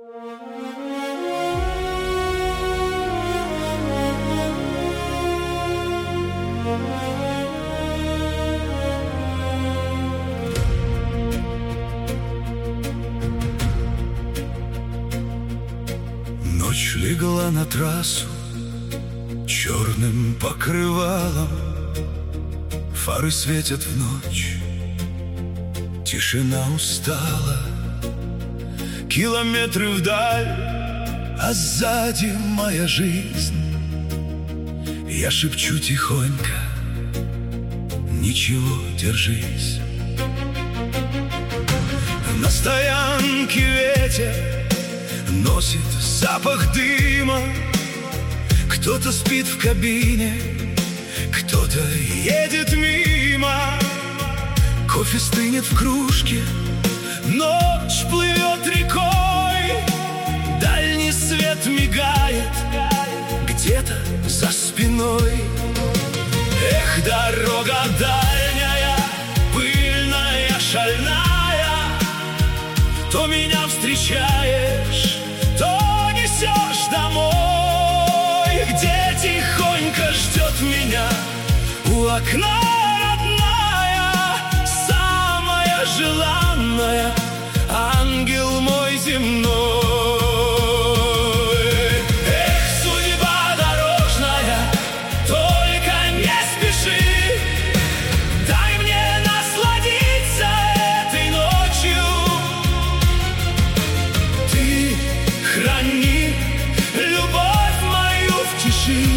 Ночь легла на трассу черным покрывалом, фары светят в ночь, тишина устала. Километры вдаль, а сзади моя жизнь. Я шепчу тихонько: ничего, держись. На стоянке ветер носит запах дыма. Кто-то спит в кабине, кто-то едет мимо. Кофе стынет в кружке, ночь плывет рекой. Дальний свет мигает где-то за спиной. Эх, дорога дальняя, пыльная, шальная, то меня встречаешь, то несешь домой, где тихонько ждет меня у окна родная, самая желанная, ангел мой земной. Эх, судьба дорожная, только не спеши, дай мне насладиться этой ночью. Ты храни любовь мою в тиши,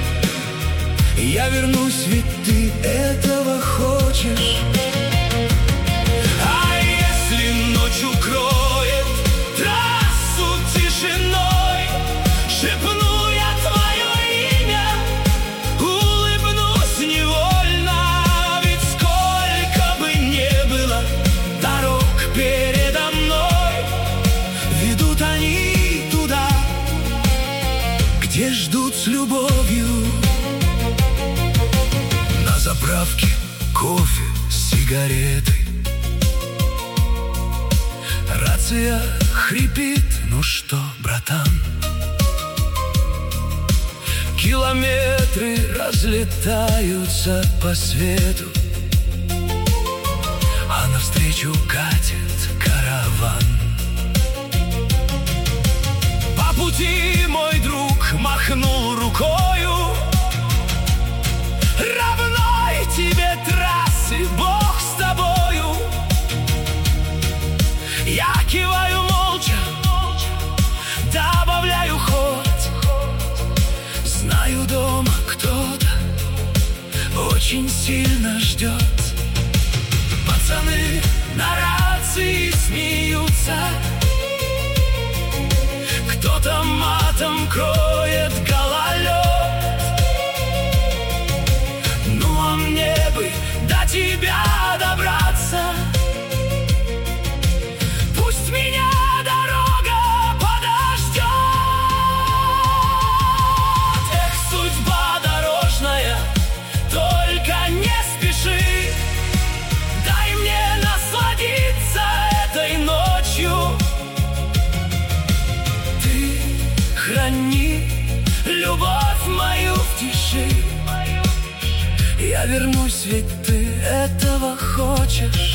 я вернусь, ведь ты этого хочешь. А если ночь укроет трассу тишиной, шепну я твое имя, улыбнусь невольно, ведь сколько бы ни было дорог передо мной, ведут они туда, где ждут с любовью. На заправке кофе с сигаретой, рация хрипит: ну что, братан? Километры разлетаются по свету, а навстречу катит караван. По пути мой друг махнул рукою: равной тебе трассы, Бог с тобою. Я киваю молча, добавляю ход. Знаю, дома кто-то очень сильно ждет. Пацаны на рации смеются, кто-то матом кроет гололед. Ну а мне бы до тебя добраться, пусть меня дорога подождет. Эх, судьба дорожная, только не спеши, дай мне насладиться этой ночью. Ты храни любовь мою в тиши, я вернусь, ведь ты этого хочешь.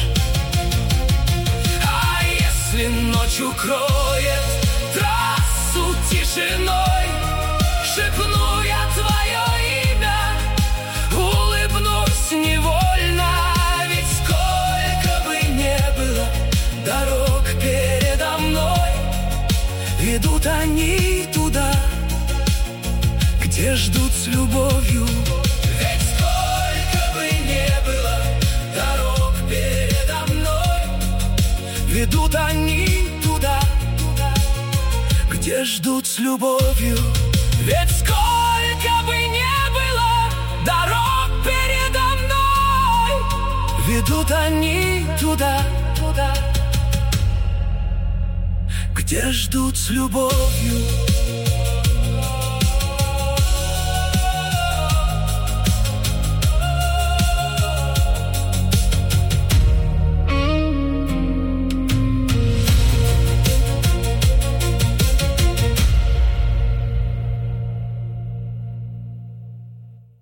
А если ночь укроет трассу тишиной, шепну я твое имя, улыбнусь невольно, ведь сколько бы ни было дорог передо мной, ведут они туда, где ждут с любовью. Ведь сколько бы ни было дорог передо мной, ведут они туда, где ждут с любовью. Ведь сколько бы ни было дорог передо мной, ведут они туда, где ждут с любовью.